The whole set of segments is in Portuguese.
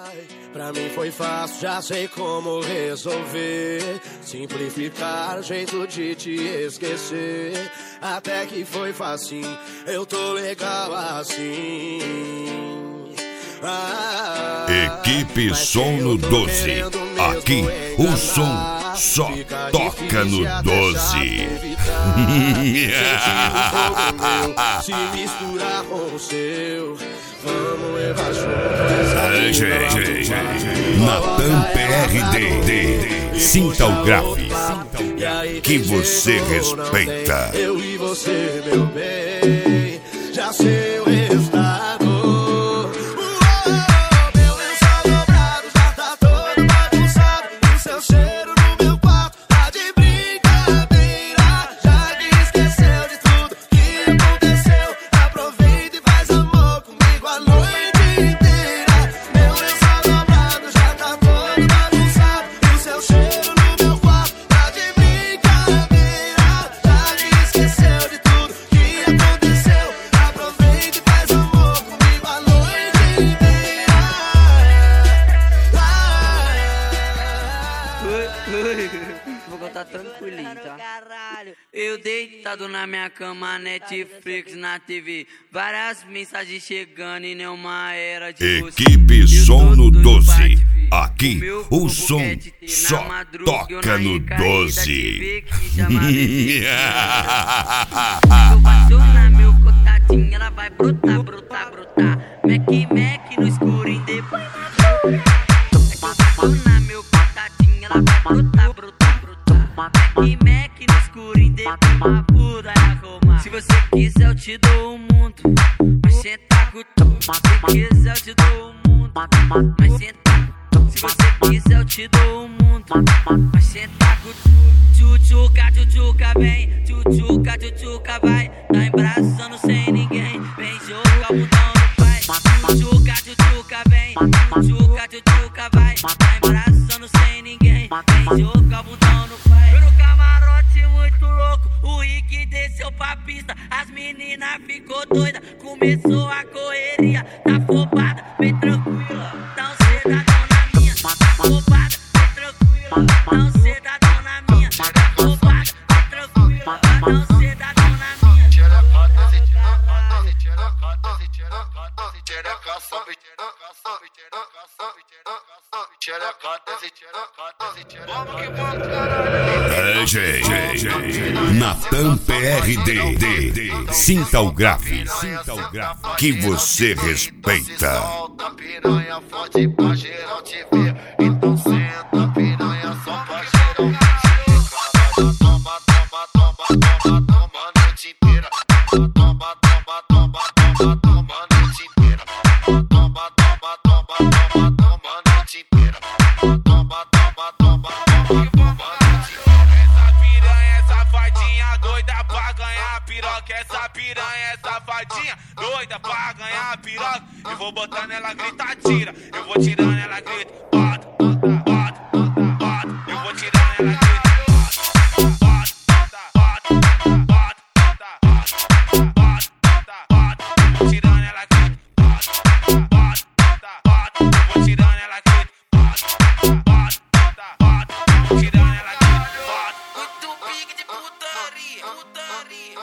Pra mim foi fácil, já sei como resolver. Simplificar, jeito de te esquecer. Até que foi facinho, eu tô legal assim. Equipe Som no 12. Aqui o som só toca no 12. Se misturar com o seu, vamos levar junto. Natan PRD. Sinta o grave que você respeita. Eu e você, meu bem, já sei o resultado. Meu lençol dobrado já tá todo bagunçado. O seu cheiro no meu quarto tá de brincadeira. Já que esqueceu de tudo que aconteceu, aproveita e faz amor comigo a noite inteira. Meu lençol dobrado já tá todo bagunçado. O seu cheiro no meu quarto tá de brincadeira. Já que esqueceu de tudo que aconteceu, aproveita e faz amor comigo a noite inteira. Vou contar tranquilinho, tá? Eu deitado na minha cama, Netflix na TV, várias mensagens chegando e nenhuma era de você. Equipe Eu Som tô no doido 12. pra te ver. Aqui Meu o som quer te ter só na madruga, eu toca na no recaída 12. te ver que chama bebê. Eu vacilar meu contatinho, ela vai brotar, brotar, brotar. Mac no escurinho, depois na boca. Vacilar meu contatinho, ela vai brotar, brotar, brotar. Mac no escurinho, depois uma puta na Roma. Se você quiser eu te dou o mundo, mas senta com tu. Se quiser eu te dou o mundo, mas senta. Se você quiser eu te dou o mundo, mas senta com tu. Tchutchuca, tchutchuca vem, tchutchuca, tchutchuca vai. Tá embraçando sem ninguém, vem jogar o bundão no pai. Tchutchuca, tchutchuca vem, tchutchuca, tchutchuca vai. Tá embraçando sem ninguém, vem jogar o bundão no pai. Eu no camarote muito louco, o Rick desceu pra pista. As meninas ficou doida, começou a correria. Tá afobada, bem tranquila, tão cedadão na minha. Afobada, bem tranquila, tão cedadão na minha. Afobada, bem tranquila, tão cedadão na minha. Natan PRD. Sinta o grave que você respeita. Solta piranha forte pra geral te ver. Então senta piranha só pra geral te ver. Toma, toma, toma, toma, toma a noite inteira. Toma, toma, toma, toma, toma a noite inteira. Toma, toma, toma, toma, toma a noite inteira. Toma, toma, toma, toma, toma a noite inteira. Essa piranha é safadinha, doida pra ganhar piroca. Essa piranha é safadinha, doida pra ganhar piroca. Eu vou botar nela, grita, tira. Eu vou tirar nela, grita, bota, bota, bota. Eu vou tirar nela, grita, bota, bota, bota, bota, bota. Eu vou tirar nela, grita, bota, bota, bota. Eu vou tirar nela, grita, bota, bota, bota. Eu vou tirar nela, grita, bota. Muito pique de putaria, putaria.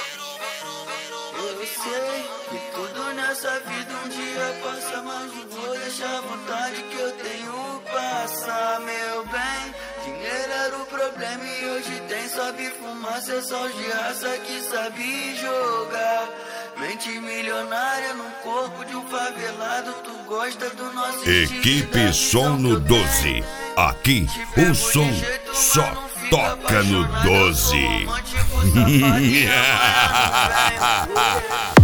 Eu sei que tudo nessa vida um dia passa, mas não vou deixar a vontade que eu tenho passar, meu bem. Dinheiro era o problema e hoje tem só fumaça, só de raça que sabe jogar. Mente milionária no corpo de um favelado, tu gosta do nosso Equipe Som no 12. Aqui o som só toca no 12.